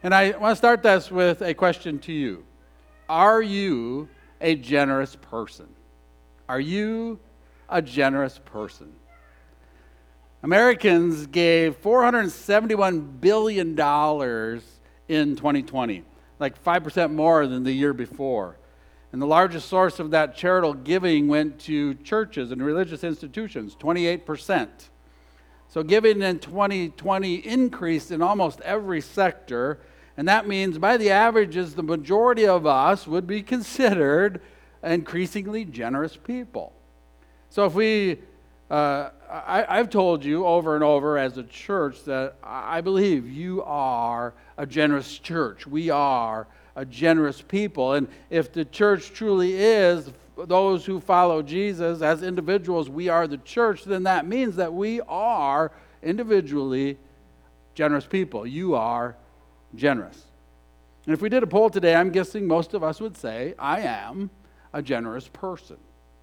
And I want to start this with a question to you. Are you a generous person? Are you a generous person? Americans gave $471 billion in 2020, like 5% more than the year before. And the largest source of that charitable giving went to churches and religious institutions, 28%. So giving in 2020 increased in almost every sector, and that means by the averages, the majority of us would be considered increasingly generous people. So if we, I've told you over and over as a church that I believe you are a generous church. We are a generous people. And if the church truly is those who follow Jesus as individuals, we are the church, then that means that we are individually generous people. You are generous. And if we did a poll today, I'm guessing most of us would say, I am a generous person.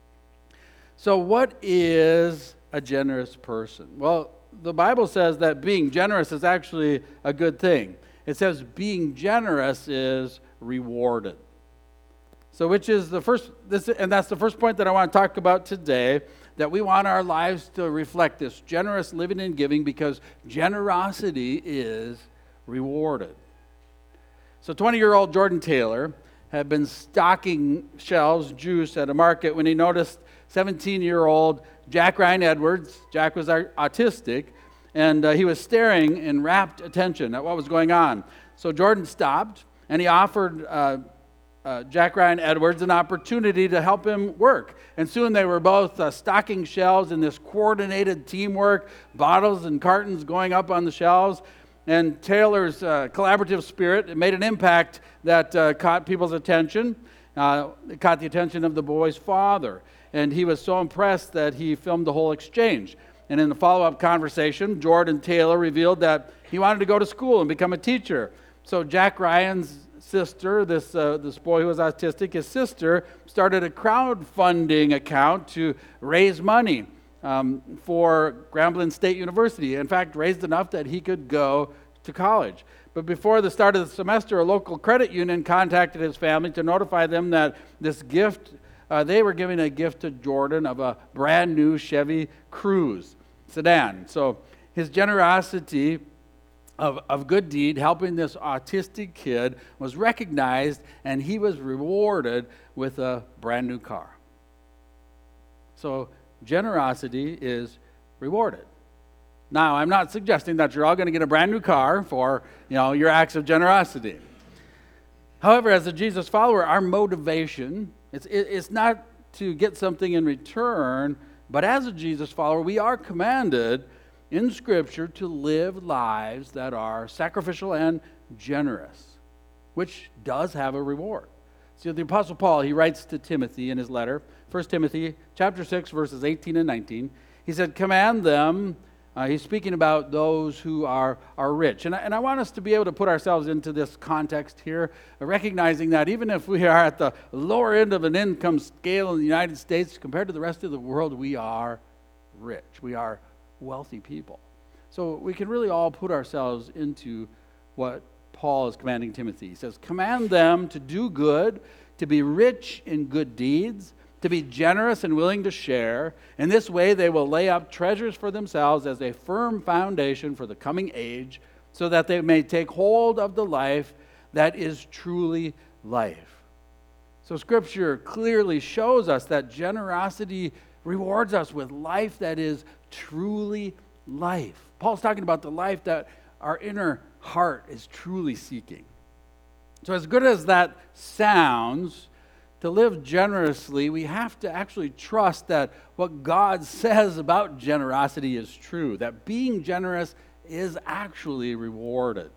So what is a generous person? Well, the Bible says that being generous is actually a good thing. It says being generous is rewarded. So which is the first, and that's the first point that I want to talk about today, that we want our lives to reflect this generous living and giving because generosity is rewarded. So 20-year-old Jordan Taylor had been stocking shelves, juice at a market when he noticed 17-year-old Jack Ryan Edwards. Jack was autistic, and he was staring in rapt attention at what was going on. So Jordan stopped, and he offered Jack Ryan Edwards an opportunity to help him work. And soon they were both stocking shelves in this coordinated teamwork, bottles and cartons going up on the shelves. And Taylor's collaborative spirit made an impact that caught people's attention. It caught the attention of the boy's father. And he was so impressed that he filmed the whole exchange. And in the follow-up conversation, Jordan Taylor revealed that he wanted to go to school and become a teacher. So Jack Ryan's sister, this boy who was autistic, his sister started a crowdfunding account to raise money for Grambling State University. In fact, raised enough that he could go to college. But before the start of the semester, a local credit union contacted his family to notify them that this gift, they were giving a gift to Jordan of a brand new Chevy Cruze sedan. So his generosity of good deed, helping this autistic kid, was recognized, and he was rewarded with a brand new car. So generosity is rewarded. Now, I'm not suggesting that you're all going to get a brand new car for, your acts of generosity. However, as a Jesus follower, our motivation, it's not to get something in return, but as a Jesus follower, we are commanded in Scripture to live lives that are sacrificial and generous, which does have a reward. See, the Apostle Paul, he writes to Timothy in his letter, 1 Timothy chapter 6, verses 18 and 19. He said, command them. He's speaking about those who are rich. And I want us to be able to put ourselves into this context here, recognizing that even if we are at the lower end of an income scale in the United States, compared to the rest of the world, we are rich. We are wealthy people. So we can really all put ourselves into what Paul is commanding Timothy. He says, command them to do good, to be rich in good deeds, to be generous and willing to share. In this way, they will lay up treasures for themselves as a firm foundation for the coming age, so that they may take hold of the life that is truly life. So Scripture clearly shows us that generosity rewards us with life that is truly life. Paul's talking about the life that our inner heart is truly seeking. So as good as that sounds, to live generously, we have to actually trust that what God says about generosity is true, that being generous is actually rewarded.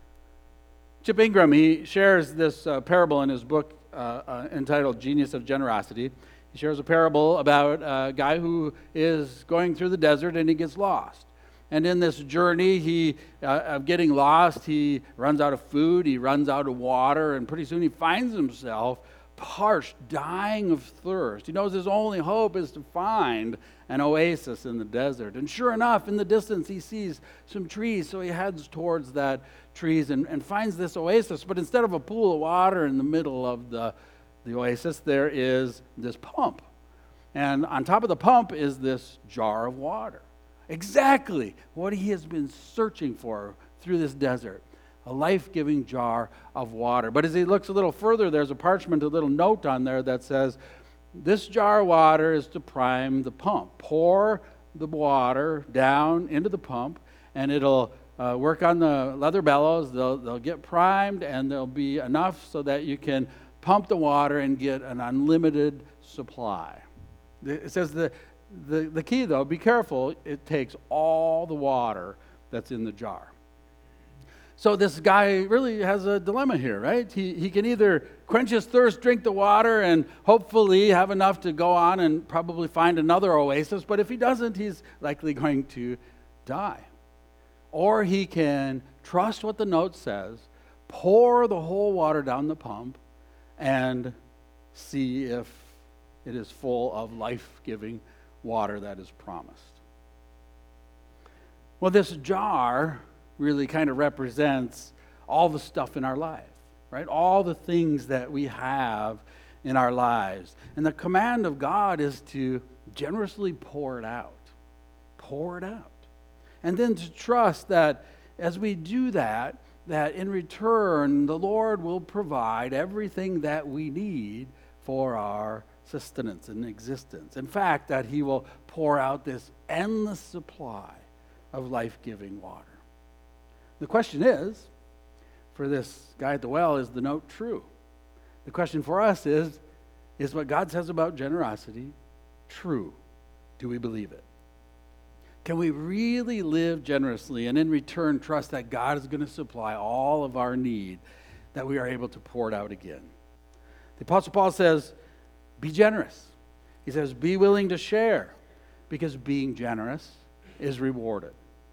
Chip Ingram, he shares this parable in his book entitled Genius of Generosity. He shares a parable about a guy who is going through the desert and he gets lost. And in this journey of getting lost, he runs out of food, he runs out of water, and pretty soon he finds himself parched, dying of thirst. He knows his only hope is to find an oasis in the desert. And sure enough, in the distance, he sees some trees, so he heads towards that trees and finds this oasis. But instead of a pool of water in the middle of the oasis, there is this pump. And on top of the pump is this jar of water. Exactly what he has been searching for through this desert. A life-giving jar of water. But as he looks a little further, there's a parchment, a little note on there that says, this jar of water is to prime the pump. Pour the water down into the pump, and it'll work on the leather bellows. They'll get primed, and there'll be enough so that you can pump the water and get an unlimited supply. It says the key, though, be careful. It takes all the water that's in the jar. So this guy really has a dilemma here, right? He can either quench his thirst, drink the water, and hopefully have enough to go on and probably find another oasis. But if he doesn't, he's likely going to die. Or he can trust what the note says, pour the whole water down the pump, and see if it is full of life-giving water that is promised. Well, this jar really kind of represents all the stuff in our life, right? All the things that we have in our lives. And the command of God is to generously pour it out. Pour it out. And then to trust that as we do that in return, the Lord will provide everything that we need for our sustenance and existence. In fact, that he will pour out this endless supply of life-giving water. The question is, for this guy at the well, is the note true? The question for us is what God says about generosity true? Do we believe it? Can we really live generously and in return trust that God is going to supply all of our need, that we are able to pour it out again? The Apostle Paul says, be generous. He says, be willing to share, because being generous is rewarded.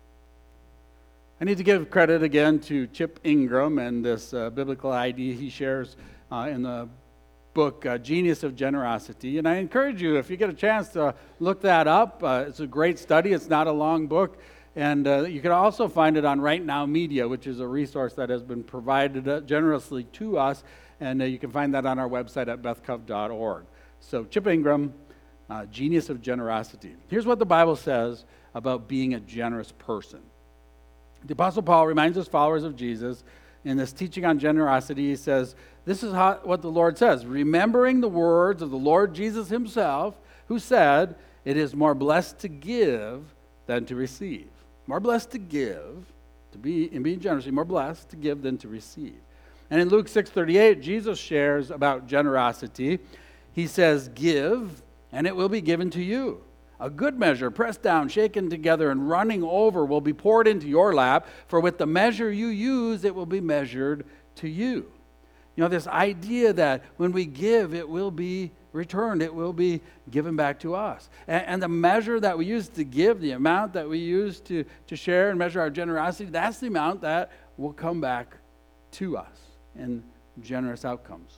I need to give credit again to Chip Ingram and this biblical idea he shares in the book, Genius of Generosity. And I encourage you, if you get a chance, to look that up. It's a great study. It's not a long book. And you can also find it on Right Now Media, which is a resource that has been provided generously to us. And you can find that on our website at bethcov.org. So Chip Ingram, Genius of Generosity. Here's what the Bible says about being a generous person. The Apostle Paul reminds his followers of Jesus in this teaching on generosity. He says, this is what the Lord says, remembering the words of the Lord Jesus himself, who said, it is more blessed to give than to receive. More blessed to give, in being generous, more blessed to give than to receive. And in Luke 6:38, Jesus shares about generosity. He says, give, and it will be given to you. A good measure, pressed down, shaken together, and running over will be poured into your lap, for with the measure you use, it will be measured to you. You know, this idea that when we give, it will be returned. It will be given back to us. And the measure that we use to give, the amount that we use to share and measure our generosity, that's the amount that will come back to us in generous outcomes.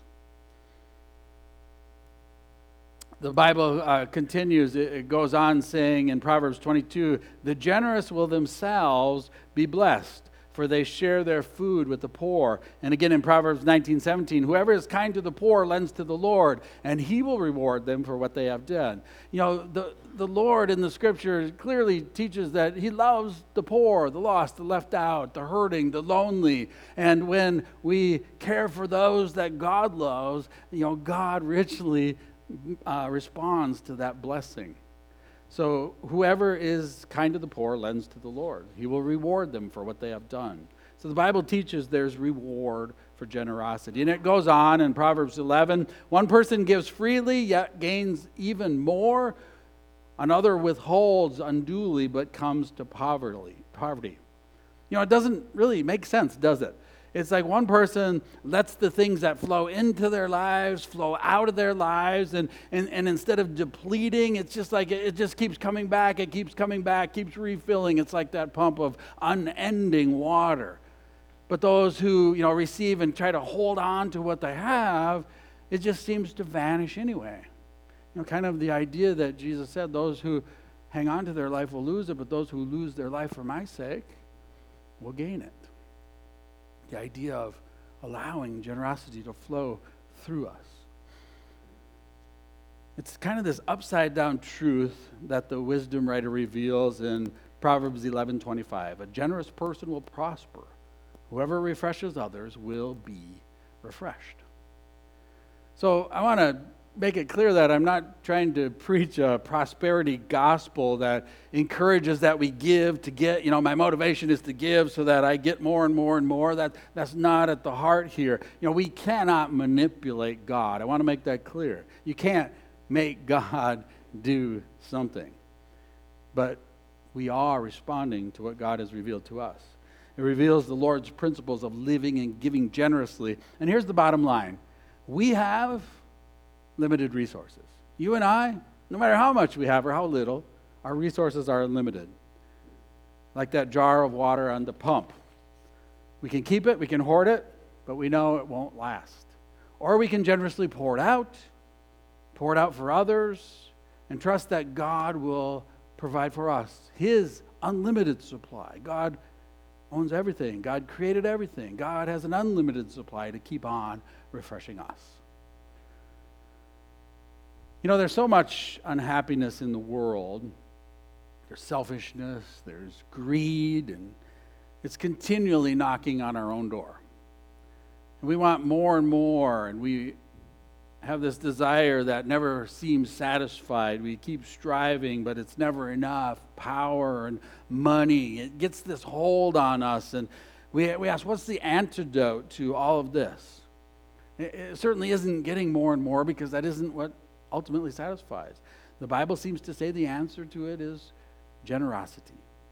The Bible continues, it goes on saying in Proverbs 22, the generous will themselves be blessed, for they share their food with the poor. And again in Proverbs 19:17, whoever is kind to the poor lends to the Lord, and he will reward them for what they have done. You know, the Lord in the scripture clearly teaches that he loves the poor, the lost, the left out, the hurting, the lonely. And when we care for those that God loves, you know, God richly responds to that blessing. So whoever is kind to the poor lends to the Lord. He will reward them for what they have done. So the Bible teaches there's reward for generosity. And it goes on in Proverbs 11, one person gives freely yet gains even more. Another withholds unduly but comes to poverty. You know, it doesn't really make sense, does it? It's like one person lets the things that flow into their lives flow out of their lives, and instead of depleting, it's just like it just keeps coming back, it keeps coming back, keeps refilling. It's like that pump of unending water. But those who, you know, receive and try to hold on to what they have, it just seems to vanish anyway. You know, kind of the idea that Jesus said, those who hang on to their life will lose it, but those who lose their life for my sake will gain it. The idea of allowing generosity to flow through us. It's kind of this upside down truth that the wisdom writer reveals in Proverbs 11:25. A generous person will prosper. Whoever refreshes others will be refreshed. So I want to make it clear that I'm not trying to preach a prosperity gospel that encourages that we give to get, my motivation is to give so that I get more and more and more. That's not at the heart here. We cannot manipulate God. I want to make that clear. You can't make God do something. But we are responding to what God has revealed to us. It reveals the Lord's principles of living and giving generously. And here's the bottom line. We have limited resources. You and I, no matter how much we have or how little, our resources are unlimited. Like that jar of water on the pump. We can keep it, we can hoard it, but we know it won't last. Or we can generously pour it out for others, and trust that God will provide for us His unlimited supply. God owns everything. God created everything. God has an unlimited supply to keep on refreshing us. There's so much unhappiness in the world. There's selfishness, there's greed, and it's continually knocking on our own door. And we want more and more, and we have this desire that never seems satisfied. We keep striving, but it's never enough. Power and money, it gets this hold on us, and we ask, what's the antidote to all of this? It certainly isn't getting more and more, because that isn't what ultimately satisfies. The Bible seems to say the answer to it is generosity.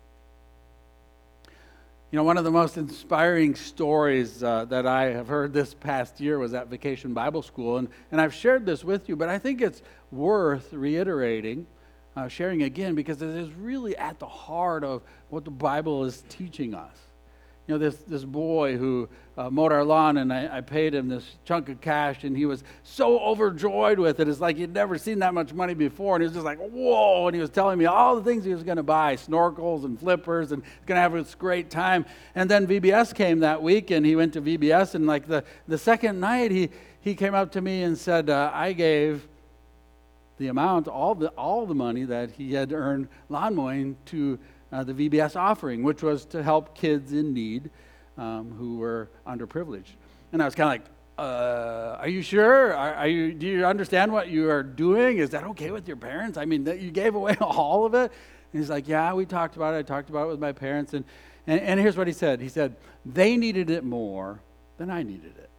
One of the most inspiring stories that I have heard this past year was at Vacation Bible School, and I've shared this with you, but I think it's worth reiterating, sharing again, because it is really at the heart of what the Bible is teaching us. This boy who mowed our lawn, and I paid him this chunk of cash, and he was so overjoyed with it. It's like he'd never seen that much money before, and he was just like, whoa, and he was telling me all the things he was going to buy, snorkels and flippers, and going to have this great time. And then VBS came that week, and he went to VBS, and like the second night, he came up to me and said, I gave the amount, all the money that he had earned lawn mowing to the VBS offering, which was to help kids in need who were underprivileged. And I was kind of like, are you sure? Do you understand what you are doing? Is that okay with your parents? I mean, that you gave away all of it? And he's like, yeah, we talked about it. I talked about it with my parents. And here's what he said. He said, they needed it more than I needed it.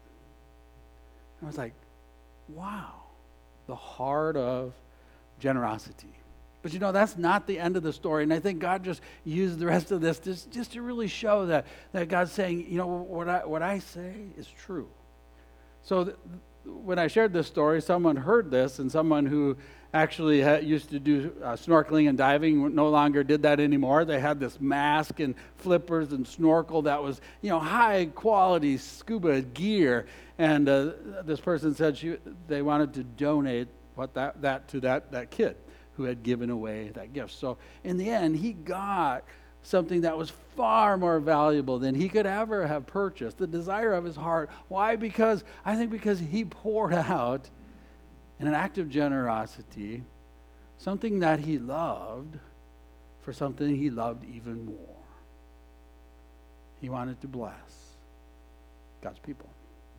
I was like, wow, the heart of generosity. But that's not the end of the story. And I think God just used the rest of this just to really show that God's saying, what I say is true. So when I shared this story, someone heard this, and someone who actually used to do snorkeling and diving no longer did that anymore. They had this mask and flippers and snorkel that was, high quality scuba gear. And this person said they wanted to donate that to that kid who had given away that gift. So in the end, he got something that was far more valuable than he could ever have purchased, the desire of his heart. Why? Because he poured out in an act of generosity something that he loved for something he loved even more. He wanted to bless God's people.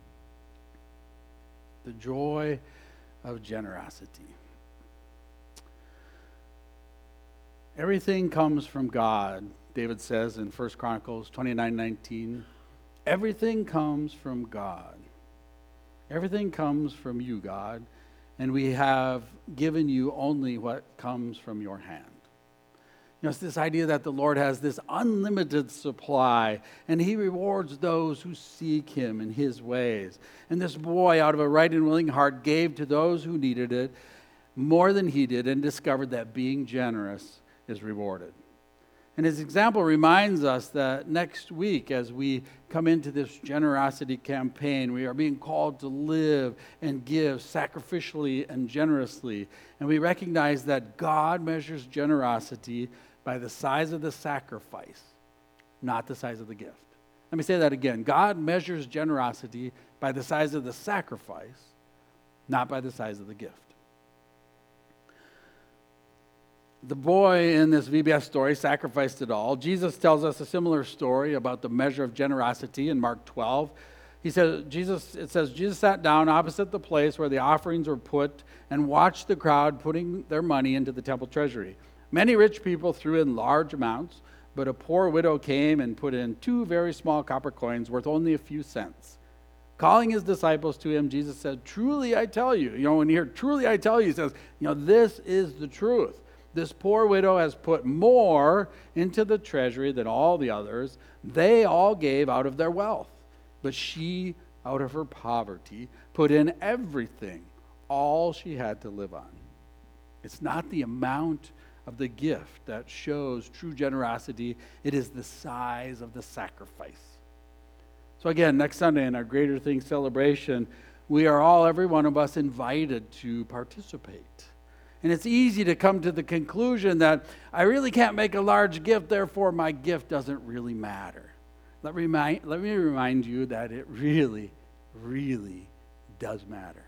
The joy of generosity. Everything comes from God, David says in 1 Chronicles 29:19. Everything comes from God. Everything comes from you, God, and we have given you only what comes from your hand. It's this idea that the Lord has this unlimited supply, and he rewards those who seek him in his ways. And this boy, out of a right and willing heart, gave to those who needed it more than he did, and discovered that being generous is rewarded. And his example reminds us that next week, as we come into this generosity campaign, we are being called to live and give sacrificially and generously. And we recognize that God measures generosity by the size of the sacrifice, not the size of the gift. Let me say that again. God measures generosity by the size of the sacrifice, not by the size of the gift. The boy in this VBS story sacrificed it all. Jesus tells us a similar story about the measure of generosity in Mark 12. It says Jesus sat down opposite the place where the offerings were put and watched the crowd putting their money into the temple treasury. Many rich people threw in large amounts, but a poor widow came and put in 2 very small copper coins worth only a few cents. Calling his disciples to him, Jesus said, "Truly I tell you," when you hear "truly I tell you," he says, this is the truth. This poor widow has put more into the treasury than all the others. They all gave out of their wealth, but she, out of her poverty, put in everything, all she had to live on. It's not the amount of the gift that shows true generosity. It is the size of the sacrifice. So again, next Sunday in our Greater Things celebration, we are all, every one of us, invited to participate. And it's easy to come to the conclusion that I really can't make a large gift, therefore my gift doesn't really matter. Let me remind you that it really, really does matter.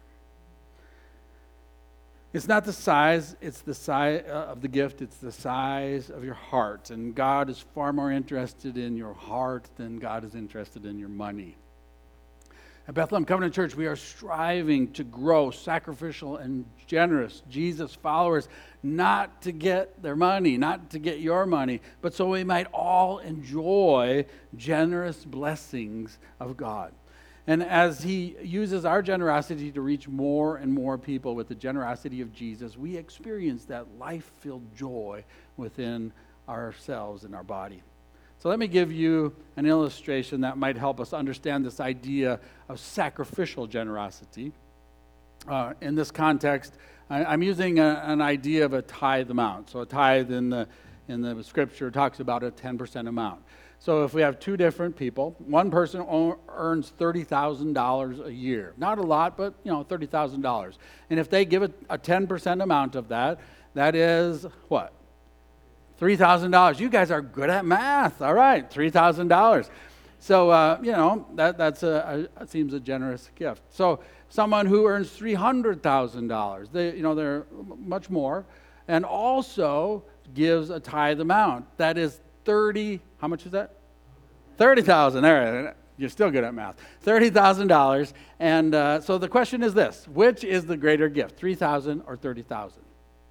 It's not the size, it's the size of the gift, it's the size of your heart. And God is far more interested in your heart than God is interested in your money. At Bethlehem Covenant Church, we are striving to grow sacrificial and generous Jesus followers, not to get their money, not to get your money, but so we might all enjoy generous blessings of God. And as He uses our generosity to reach more and more people with the generosity of Jesus, we experience that life-filled joy within ourselves and our body. So let me give you an illustration that might help us understand this idea of sacrificial generosity. In this context, I'm using an idea of a tithe amount. So a tithe in the scripture talks about a 10% amount. So if we have 2 different people, one person earns $30,000 a year. Not a lot, but $30,000. And if they give a 10% amount of that, that is what? $3,000. You guys are good at math. All right, $3,000. So, that seems a generous gift. So someone who earns $300,000, they're much more, and also gives a tithe amount. That is 30, how much is that? 30,000. There, you're still good at math. $30,000. And so the question is this: which is the greater gift, 3,000 or 30,000?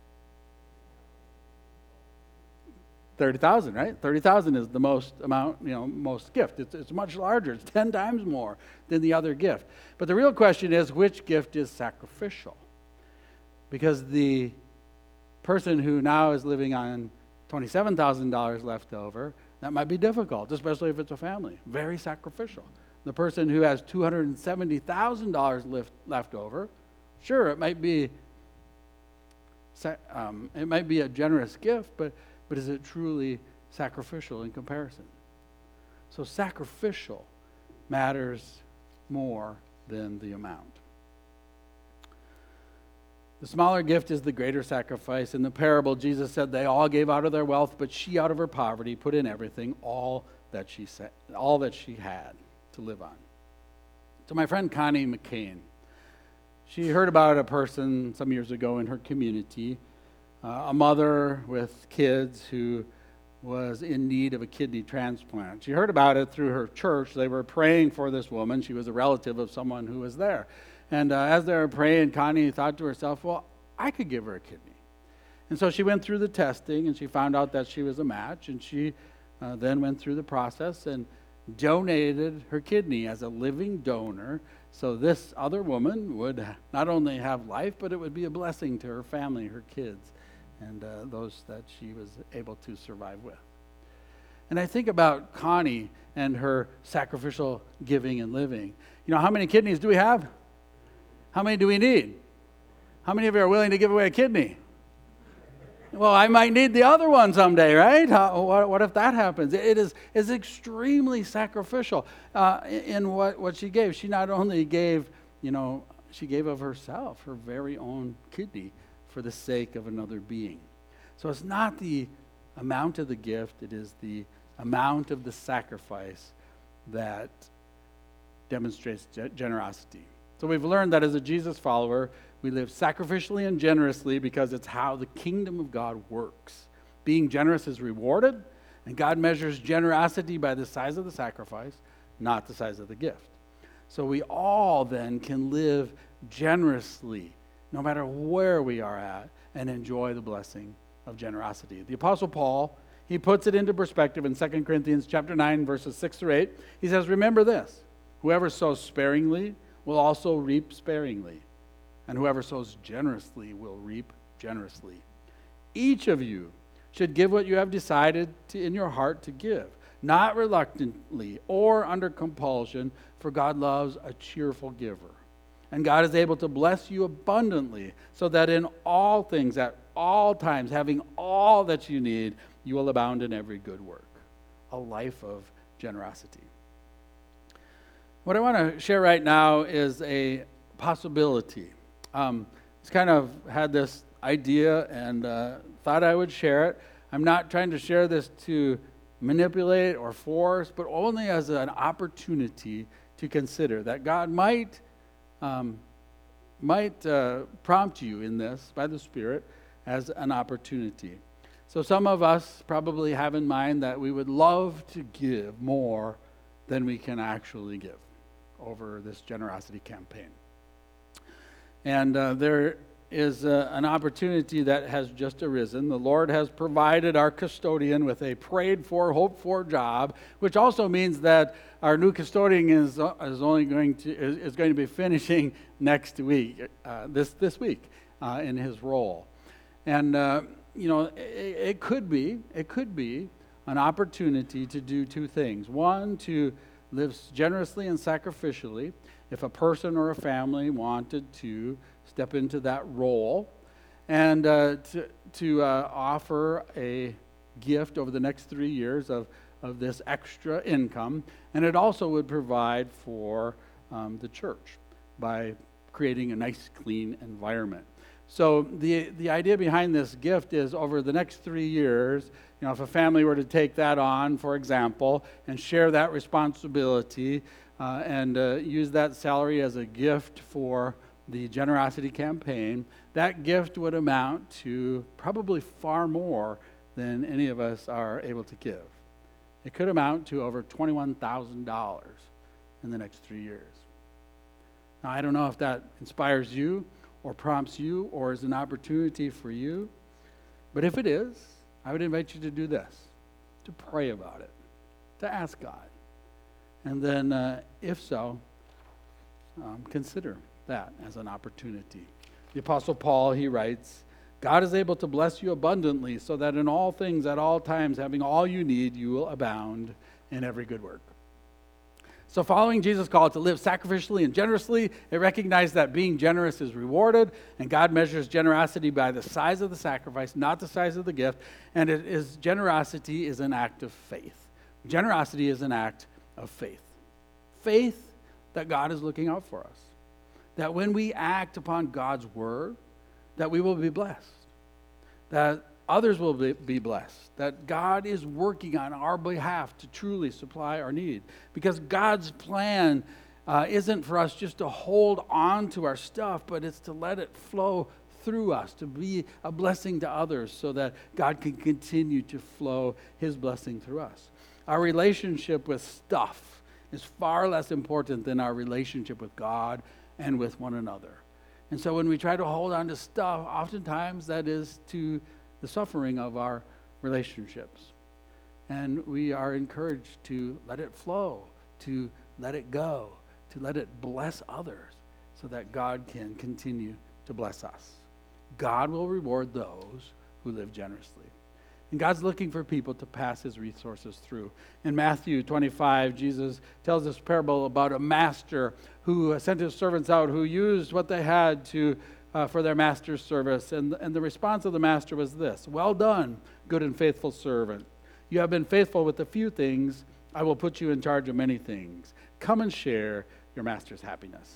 30,000, right? 30,000 is the most amount, most gift. It's much larger. It's 10 times more than the other gift. But the real question is, which gift is sacrificial? Because the person who now is living on $27,000 left over, that might be difficult, especially if it's a family. Very sacrificial. The person who has $270,000 left over, sure, it might be a generous gift, but is it truly sacrificial in comparison? So sacrificial matters more than the amount. The smaller gift is the greater sacrifice. In the parable, Jesus said they all gave out of their wealth, but she out of her poverty put in everything, all that she had to live on. So my friend Connie McCain, she heard about a person some years ago in her community, a mother with kids who was in need of a kidney transplant. She heard about it through her church. They were praying for this woman. She was a relative of someone who was there. And as they were praying, Connie thought to herself, well, I could give her a kidney. And so she went through the testing, and she found out that she was a match, and she then went through the process and donated her kidney as a living donor, so this other woman would not only have life, but it would be a blessing to her family, her kids, and those that she was able to survive with. And I think about Connie and her sacrificial giving and living. How many kidneys do we have? How many do we need? How many of you are willing to give away a kidney? Well, I might need the other one someday, right? What if that happens? It is extremely sacrificial in what she gave. She not only gave, she gave of herself, her very own kidney, for the sake of another being. So it's not the amount of the gift, it is the amount of the sacrifice that demonstrates generosity. So we've learned that as a Jesus follower, we live sacrificially and generously because it's how the kingdom of God works. Being generous is rewarded, and God measures generosity by the size of the sacrifice, not the size of the gift. So we all then can live generously, no matter where we are at, and enjoy the blessing of generosity. The Apostle Paul, he puts it into perspective in 2 Corinthians chapter 9, verses 6 through 8. He says, remember this, whoever sows sparingly will also reap sparingly, and whoever sows generously will reap generously. Each of you should give what you have decided in your heart to give, not reluctantly or under compulsion, for God loves a cheerful giver. And God is able to bless you abundantly, so that in all things, at all times, having all that you need, you will abound in every good work. A life of generosity. What I want to share right now is a possibility. It's kind of had this idea and thought I would share it. I'm not trying to share this to manipulate or force, but only as an opportunity to consider that God might prompt you in this by the Spirit as an opportunity. So some of us probably have in mind that we would love to give more than we can actually give over this generosity campaign. And there is an opportunity that has just arisen. The Lord has provided our custodian with a prayed-for, hoped-for job, which also means that our new custodian is going to be finishing next week, this week, in his role. And it could be an opportunity to do two things. One, to live generously and sacrificially. If a person or a family wanted to step into that role, and to offer a gift over the next 3 years of this extra income. And it also would provide for the church by creating a nice, clean environment. So the idea behind this gift is over the next 3 years, if a family were to take that on, for example, and share that responsibility and use that salary as a gift for the generosity campaign, that gift would amount to probably far more than any of us are able to give. It could amount to over $21,000 in the next 3 years. Now, I don't know if that inspires you or prompts you or is an opportunity for you, but if it is, I would invite you to do this, to pray about it, to ask God. And then, if so, consider that as an opportunity. The Apostle Paul, he writes, God is able to bless you abundantly, so that in all things, at all times, having all you need, you will abound in every good work. So following Jesus' call to live sacrificially and generously, it recognized that being generous is rewarded, and God measures generosity by the size of the sacrifice, not the size of the gift, and generosity is an act of faith. Generosity is an act of faith. Faith that God is looking out for us. That when we act upon God's word, that we will be blessed. That others will be blessed. That God is working on our behalf to truly supply our need. Because God's plan isn't for us just to hold on to our stuff, but it's to let it flow through us, to be a blessing to others so that God can continue to flow his blessing through us. Our relationship with stuff is far less important than our relationship with God and with one another. And so when we try to hold on to stuff, oftentimes that is to the suffering of our relationships. And we are encouraged to let it flow, to let it go, to let it bless others so that God can continue to bless us. God will reward those who live generously. And God's looking for people to pass his resources through. In Matthew 25, Jesus tells this parable about a master who sent his servants out who used what they had for their master's service. And the response of the master was this: well done, good and faithful servant. You have been faithful with a few things. I will put you in charge of many things. Come and share your master's happiness.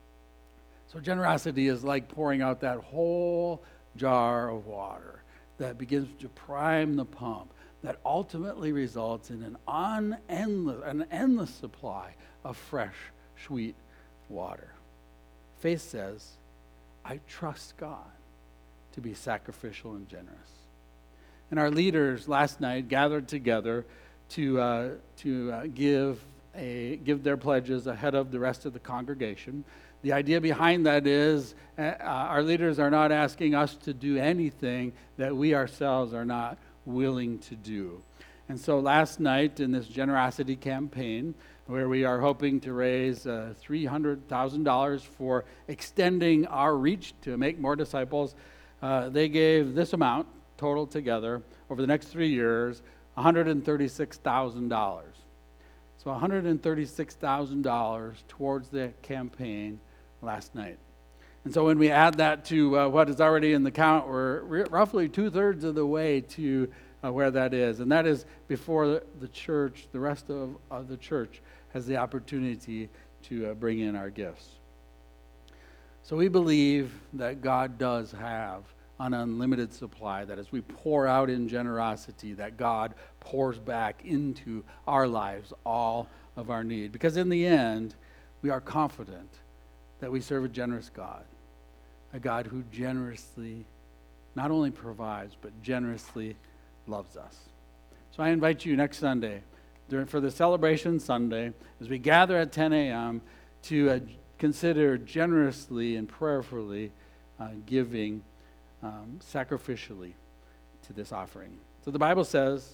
So generosity is like pouring out that whole jar of water that begins to prime the pump, that ultimately results in an endless supply of fresh, sweet water. Faith says, I trust God to be sacrificial and generous. And our leaders last night gathered together to give their pledges ahead of the rest of the congregation. The idea behind that is our leaders are not asking us to do anything that we ourselves are not willing to do. And so last night in this generosity campaign, where we are hoping to raise $300,000 for extending our reach to make more disciples, they gave this amount total together over the next 3 years, $136,000. So $136,000 towards the campaign last night. And so when we add that to what is already in the count, we're roughly 2/3 of the way to where that is. And that is before the church, the rest of the church, has the opportunity to bring in our gifts. So we believe that God does have an unlimited supply, that as we pour out in generosity, that God pours back into our lives all of our need. Because in the end, we are confident that we serve a generous God, a God who generously not only provides, but generously loves us. So I invite you next Sunday, for the celebration Sunday, as we gather at 10 a.m. to consider generously and prayerfully giving sacrificially to this offering. So the Bible says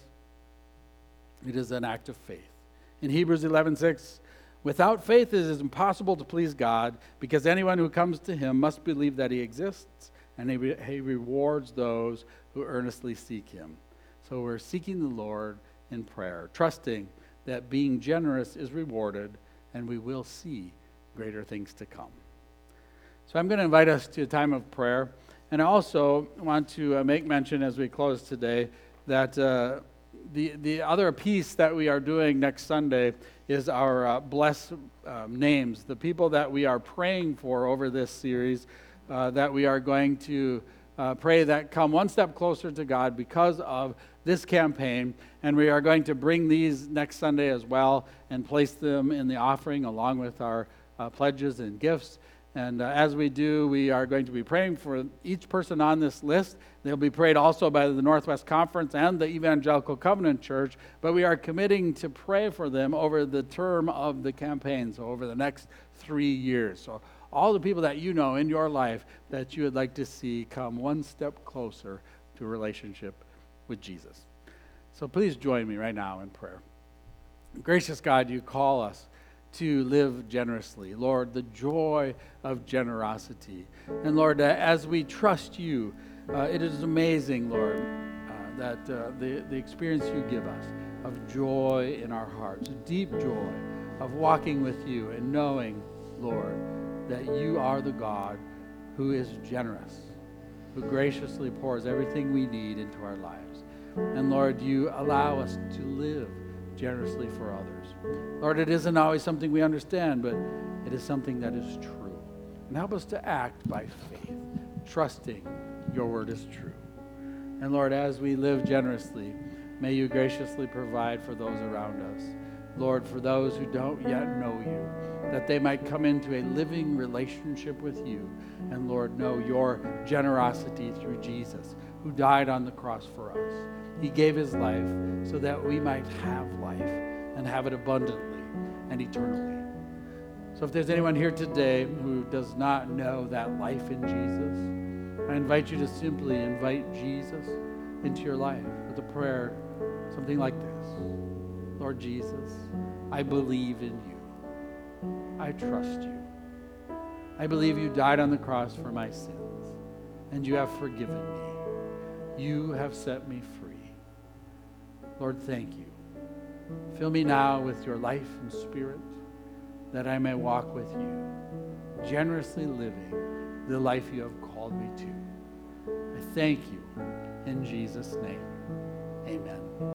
it is an act of faith. In Hebrews 11:6, without faith it is impossible to please God, because anyone who comes to him must believe that he exists, and he rewards those who earnestly seek him. So we're seeking the Lord in prayer, trusting that being generous is rewarded, and we will see greater things to come. So I'm going to invite us to a time of prayer. And I also want to make mention as we close today that the other piece that we are doing next Sunday is our blessed names, the people that we are praying for over this series, that we are going to pray that come one step closer to God because of this campaign. And we are going to bring these next Sunday as well and place them in the offering along with our pledges and gifts. And as we do, we are going to be praying for each person on this list. They'll be prayed also by the Northwest Conference and the Evangelical Covenant Church, but we are committing to pray for them over the term of the campaign, so over the next 3 years. So all the people that you know in your life that you would like to see come one step closer to a relationship with Jesus. So please join me right now in prayer. Gracious God, you call us to live generously. Lord, the joy of generosity. And Lord, as we trust you, it is amazing, Lord, that the experience you give us of joy in our hearts, deep joy of walking with you and knowing, Lord, that you are the God who is generous, who graciously pours everything we need into our lives. And Lord, you allow us to live generously for others. Lord, it isn't always something we understand, but it is something that is true. And help us to act by faith, trusting your word is true. And Lord, as we live generously, may you graciously provide for those around us. Lord, for those who don't yet know you, that they might come into a living relationship with you. And Lord, know your generosity through Jesus, who died on the cross for us. He gave his life so that we might have life and have it abundantly and eternally. So if there's anyone here today who does not know that life in Jesus, I invite you to simply invite Jesus into your life with a prayer, something like this. Lord Jesus, I believe in you. I trust you. I believe you died on the cross for my sins, and you have forgiven me. You have set me free. Lord, thank you. Fill me now with your life and spirit, that I may walk with you, generously living the life you have called me to. I thank you in Jesus' name. Amen.